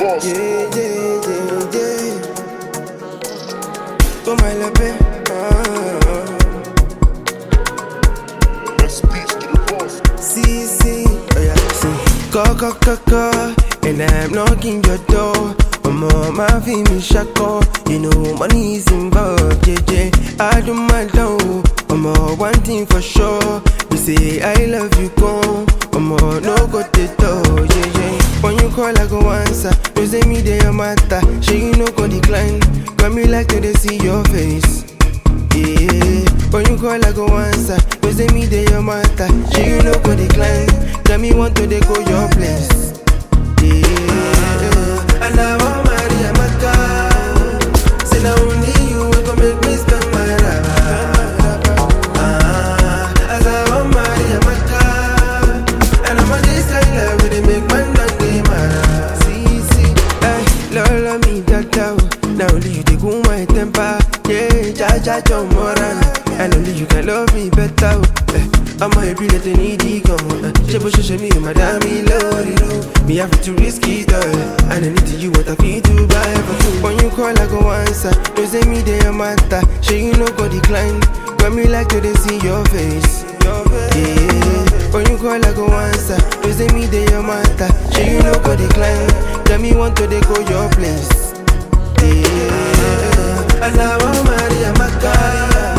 Yeah, yeah, yeah, yeah. Come my love, see, see, oh yeah, see. Go, and I'm knocking your door. My me shako, you know money is involved, yeah, yeah. I do my low, one thing for sure. You say I love you, go, no go to door, yeah, yeah. When you call, I go answer. You say me they matter, she you no go decline. Come me like to they see your face. Yeah, when you call I go answer. You say me they matter, she you no go decline. Tell me want to they go your place. Yeah, and I want marry Amaka. Say now only you will go make me spend my life. As I want marry Amaka, and I'm on this kind of way they make man not day mad. See, see, hey, Lola me that down. Now only you take on my temper. Yeah, ja moran. And only you can love me better. I'm a be let needy go. She me, madame, low. Me have to risk it all. And I need to you what I feel to buy for food. When you call, I go answer. You say me they matter. She you no go decline. Come me like to they see your face. Yeah, when you call, I go answer. You say me they matter. She you no go decline. Tell me want to they go your place. Yeah, and I want marry Amaka.